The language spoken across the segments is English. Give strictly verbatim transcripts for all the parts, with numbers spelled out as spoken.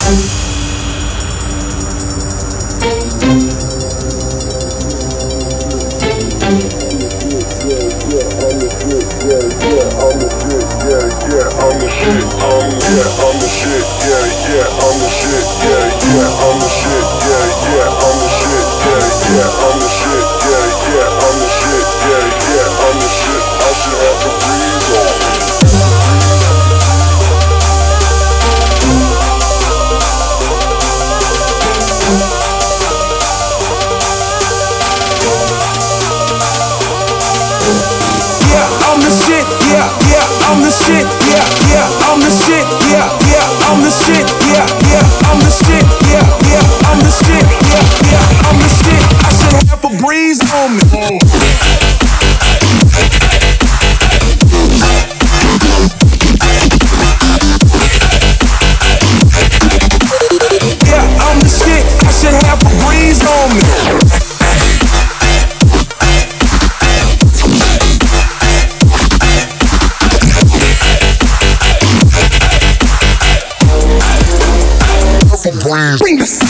Bring this.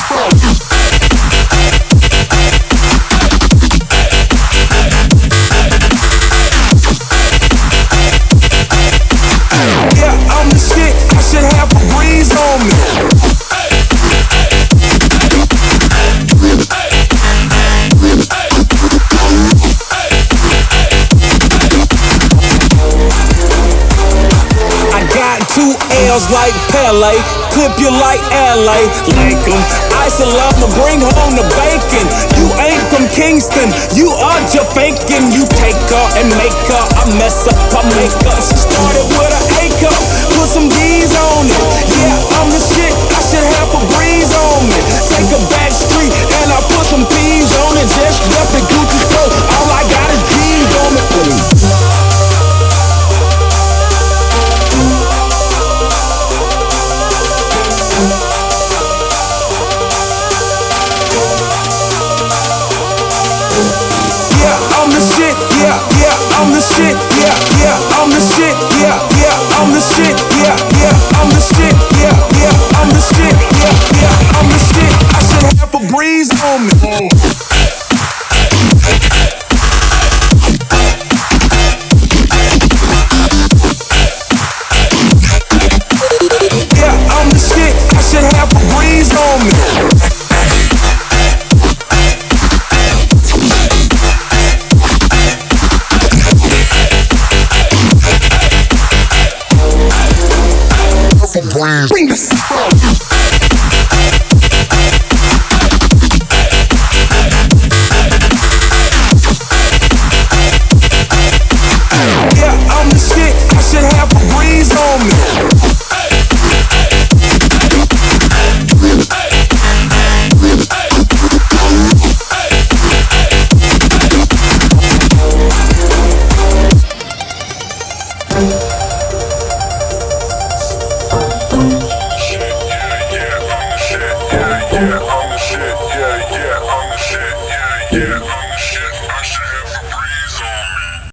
Like Pele, clip you like L A, like 'em. Ice and love, bring home the bacon. You ain't from Kingston, you are Jamaican. You take her and make her, I mess up, I make her. She started with an A cup, put some D's on it. Yeah, I'm the shit, I should have a breeze on me. Take a back street and I put some thieves on it. Just left the Gucci store, all I got is G's on it. Yeah, I'm the shit, yeah, yeah, I'm the shit, yeah.